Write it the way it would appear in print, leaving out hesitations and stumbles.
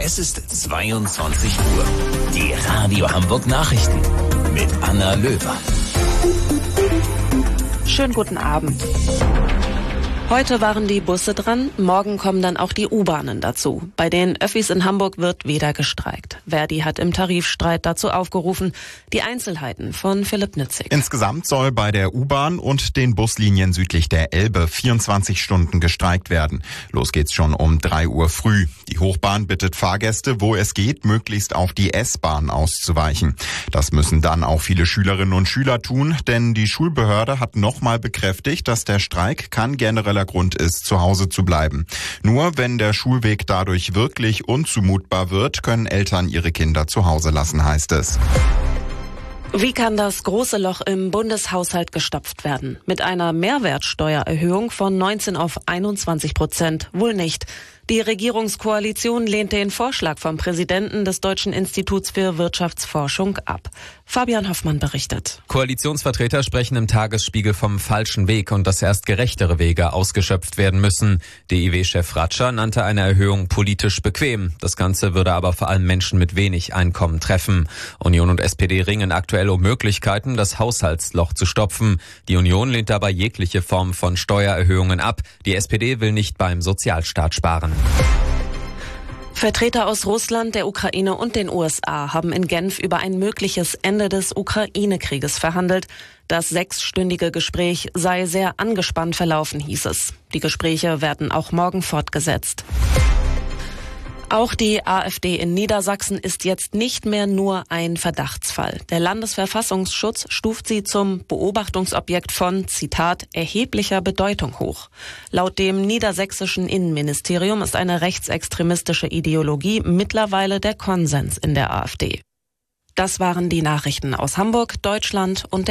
Es ist 22 Uhr. Die Radio Hamburg Nachrichten mit Anna Löwer. Schönen guten Abend. Heute waren die Busse dran, morgen kommen dann auch die U-Bahnen dazu. Bei den Öffis in Hamburg wird wieder gestreikt. Verdi hat im Tarifstreit dazu aufgerufen. Die Einzelheiten von Philipp Nitzig. Insgesamt soll bei der U-Bahn und den Buslinien südlich der Elbe 24 Stunden gestreikt werden. Los geht's schon um 3 Uhr früh. Die Hochbahn bittet Fahrgäste, wo es geht, möglichst auf die S-Bahn auszuweichen. Das müssen dann auch viele Schülerinnen und Schüler tun, denn die Schulbehörde hat nochmal bekräftigt, dass der Streik kein genereller Grund ist, zu Hause zu bleiben. Nur wenn der Schulweg dadurch wirklich unzumutbar wird, können Eltern ihre Kinder zu Hause lassen, heißt es. Wie kann das große Loch im Bundeshaushalt gestopft werden? Mit einer Mehrwertsteuererhöhung von 19 auf 21%? Wohl nicht. Die Regierungskoalition lehnt den Vorschlag vom Präsidenten des Deutschen Instituts für Wirtschaftsforschung ab. Fabian Hoffmann berichtet. Koalitionsvertreter sprechen im Tagesspiegel vom falschen Weg und dass erst gerechtere Wege ausgeschöpft werden müssen. DIW-Chef Ratscher nannte eine Erhöhung politisch bequem. Das Ganze würde aber vor allem Menschen mit wenig Einkommen treffen. Union und SPD ringen aktuell um Möglichkeiten, das Haushaltsloch zu stopfen. Die Union lehnt dabei jegliche Form von Steuererhöhungen ab. Die SPD will nicht beim Sozialstaat sparen. Vertreter aus Russland, der Ukraine und den USA haben in Genf über ein mögliches Ende des Ukraine-Krieges verhandelt. Das 6-stündige Gespräch sei sehr angespannt verlaufen, hieß es. Die Gespräche werden auch morgen fortgesetzt. Auch die AfD in Niedersachsen ist jetzt nicht mehr nur ein Verdachtsfall. Der Landesverfassungsschutz stuft sie zum Beobachtungsobjekt von, Zitat, erheblicher Bedeutung hoch. Laut dem niedersächsischen Innenministerium ist eine rechtsextremistische Ideologie mittlerweile der Konsens in der AfD. Das waren die Nachrichten aus Hamburg, Deutschland und